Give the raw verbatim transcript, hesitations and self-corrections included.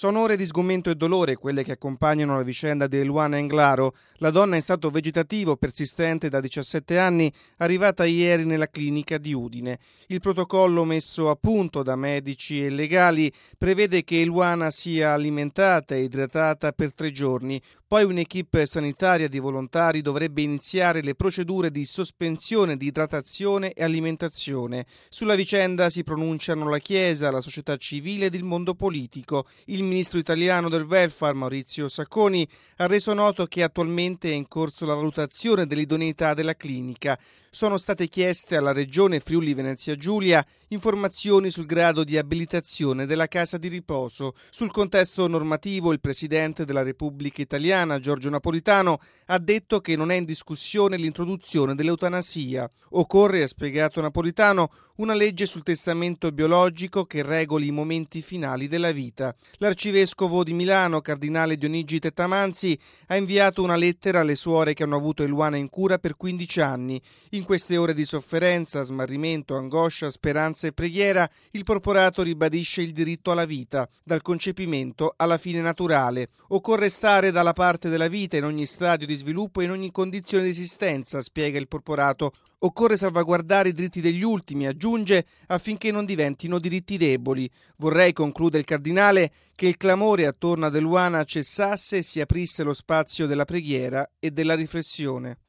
Sono ore di sgomento e dolore quelle che accompagnano la vicenda di Eluana Englaro, la donna in stato vegetativo persistente da diciassette anni, arrivata ieri nella clinica di Udine. Il protocollo messo a punto da medici e legali prevede che Eluana sia alimentata e idratata per tre giorni, poi un'equipe sanitaria di volontari dovrebbe iniziare le procedure di sospensione di idratazione e alimentazione. Sulla vicenda si pronunciano la Chiesa, la società civile ed il mondo politico. Il ministro italiano del welfare, Maurizio Sacconi, ha reso noto che attualmente è in corso la valutazione dell'idoneità della clinica. Sono state chieste alla Regione Friuli Venezia Giulia informazioni sul grado di abilitazione della casa di riposo. Sul contesto normativo, il Presidente della Repubblica Italiana, Giorgio Napolitano, ha detto che non è in discussione l'introduzione dell'eutanasia. Occorre, ha spiegato Napolitano, una legge sul testamento biologico che regoli i momenti finali della vita. L'arcivescovo di Milano, cardinale Dionigi Tettamanzi, ha inviato una lettera alle suore che hanno avuto Eluana in cura per quindici anni. In queste ore di sofferenza, smarrimento, angoscia, speranza e preghiera, il porporato ribadisce il diritto alla vita, dal concepimento alla fine naturale. Occorre stare dalla parte della vita in ogni stadio di sviluppo e in ogni condizione di esistenza, spiega il porporato. Occorre salvaguardare i diritti degli ultimi, aggiunge, affinché non diventino diritti deboli. Vorrei, conclude il cardinale, che il clamore attorno ad Eluana cessasse e si aprisse lo spazio della preghiera e della riflessione.